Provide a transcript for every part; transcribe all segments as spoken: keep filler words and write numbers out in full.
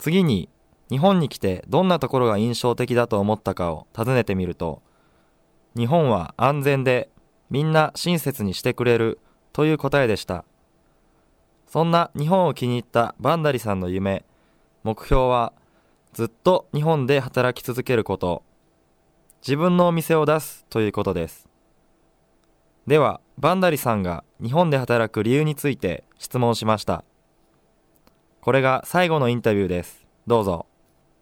次に日本に来てどんなところが印象的だと思ったかを尋ねてみると、日本は安全でみんな親切にしてくれるという答えでした。そんな日本を気に入ったバンダリさんの夢、目標はずっと日本で働き続けること、自分のお店を出すということです。では、バンダリさんが日本で働く理由について質問しました。これが最後のインタビューです。どうぞ。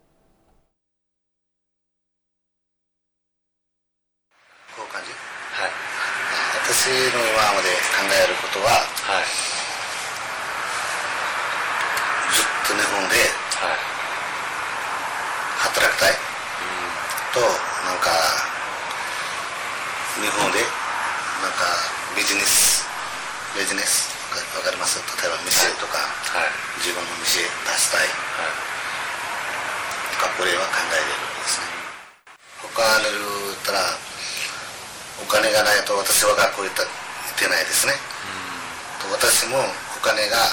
こういう感じ？はい。私の今まで考えることは、はい、ずっと日本で働きたい、はい、と、なんか日本でなんかビジネスビジネスわかります？例えば店とか、はい、自分の店出したい、はい、とかこれは考えれるんですね。他に言ったらお金がないと私は学校行ってないですね、うん、と私もお金が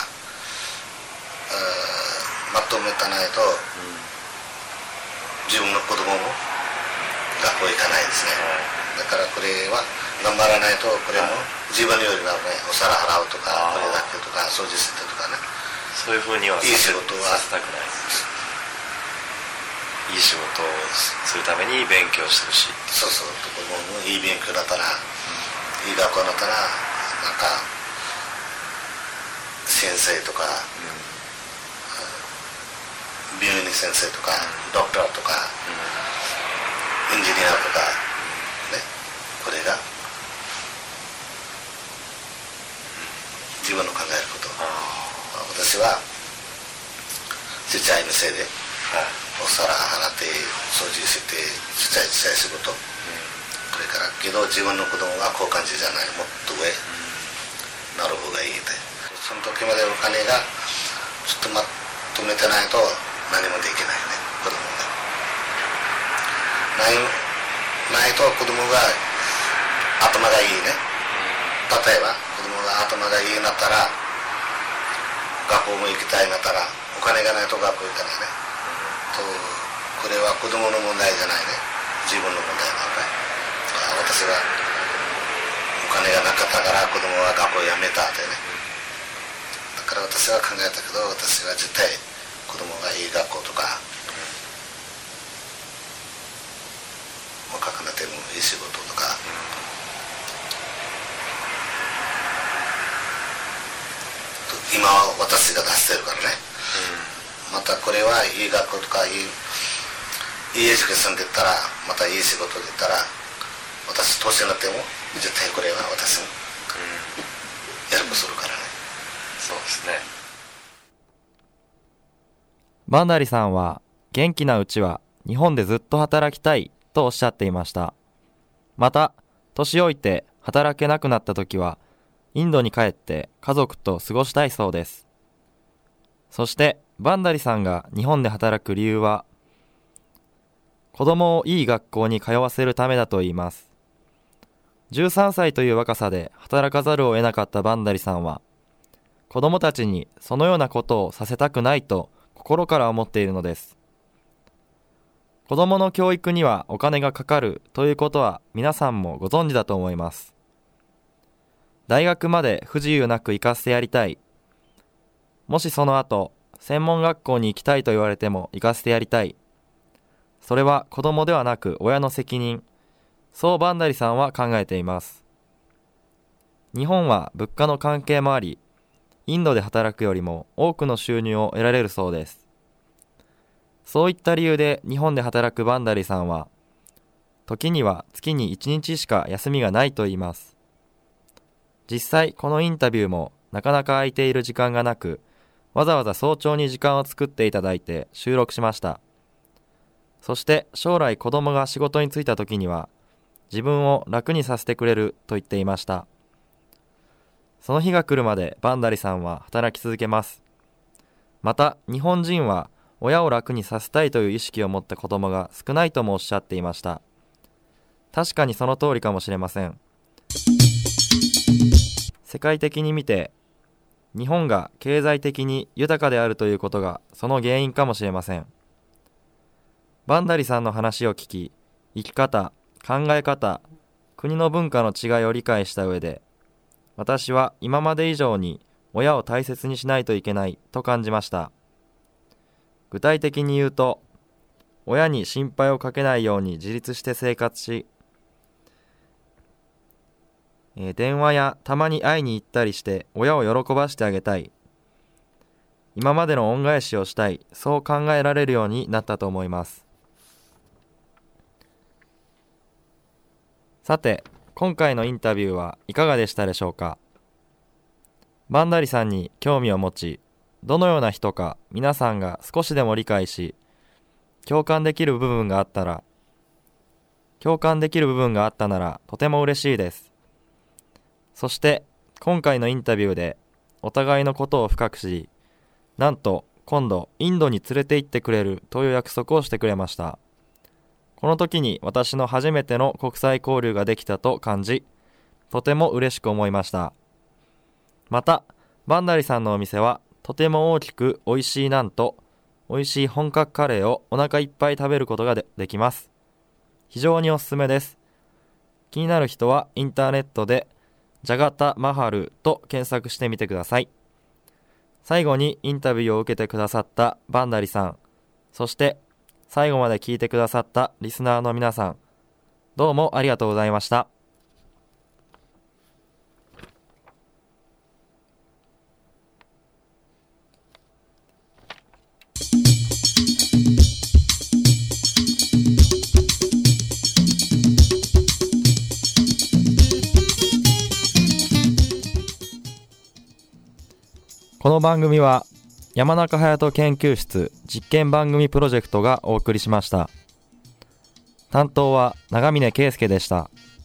まとめたないと、うん、自分の子供も学校行かないですね、はい、だからこれは頑張らないと、これも自分よりはね、お皿払うとか、これだけとか、掃除してとかね。 そういうふうにはいい仕事はさせたくないです。いい仕事をするために勉強してほしい。 そうそう、子供もいい勉強だったら、うん、いい学校だったら、なんか、先生とか、うん、病院の先生とか、うん、ドクターとか、うん、エンジニアとか、ね、これが、自分の考えること。私はちっちゃい店で、はい、お皿洗って掃除してちっちゃいちっちゃい仕事、うん、これからけど自分の子供はこう感じじゃない、もっと上、うん、なる方がいいで、その時までお金がちょっとまとめてないと何もできないね、子供がないないと子供が頭がいいね。例えば子供が頭がいいなったら学校も行きたいなったらお金がないと学校行かないね、とこれは子供の問題じゃないね、自分の問題なのかい。私はお金がなかったから子供は学校辞めたってね。だから私は考えたけど、私は絶対子供がいい学校とか若くなってもいい仕事とか、今は私が出してるからね、うん、またこれはいい学校とかいいいいエデュケーションで言ったら、またいい仕事で言ったら、私年になっても絶対これは私もやることするからね、 うん、そうですね。 バンダリさんは元気なうちは日本でずっと働きたいとおっしゃっていました。また年老いて働けなくなった時はインドに帰って家族と過ごしたいそうです。そしてバンダリさんが日本で働く理由は、子供をいい学校に通わせるためだといいます。じゅうさんさいという若さで働かざるを得なかったバンダリさんは、子供たちにそのようなことをさせたくないと心から思っているのです。子供の教育にはお金がかかるということは皆さんもご存知だと思います。大学まで不自由なく行かせてやりたい。もしその後、専門学校に行きたいと言われても行かせてやりたい。それは子供ではなく親の責任。そうバンダリさんは考えています。日本は物価の関係もあり、インドで働くよりも多くの収入を得られるそうです。そういった理由で日本で働くバンダリさんは、時には月にいちにちしか休みがないと言います。実際このインタビューもなかなか空いている時間がなく、わざわざ早朝に時間を作っていただいて収録しました。そして将来子供が仕事に就いた時には自分を楽にさせてくれると言っていました。その日が来るまでバンダリさんは働き続けます。また日本人は親を楽にさせたいという意識を持った子供が少ないともおっしゃっていました。確かにその通りかもしれません。世界的に見て日本が経済的に豊かであるということがその原因かもしれません。バンダリさんの話を聞き、生き方、考え方、国の文化の違いを理解した上で、私は今まで以上に親を大切にしないといけないと感じました。具体的に言うと、親に心配をかけないように自立して生活し、えー、電話やたまに会いに行ったりして親を喜ばしてあげたい。今までの恩返しをしたい、そう考えられるようになったと思います。さて、今回のインタビューはいかがでしたでしょうか。バンダリさんに興味を持ち、どのような人か皆さんが少しでも理解し、共感できる部分があったら、共感できる部分があったならとても嬉しいです。そして今回のインタビューでお互いのことを深く知り、なんと今度インドに連れて行ってくれるという約束をしてくれました。この時に私の初めての国際交流ができたと感じ、とても嬉しく思いました。また、バンダリさんのお店はとても大きく美味しいナンと美味しい本格カレーをお腹いっぱい食べることが で, できます。非常におすすめです。気になる人はインターネットでジャガタマハルと検索してみてください。最後にインタビューを受けてくださったバンダリさん、そして最後まで聞いてくださったリスナーの皆さん、どうもありがとうございました。この番組は山中隼人研究室実験番組プロジェクトがお送りしました。担当は長峰圭介でした。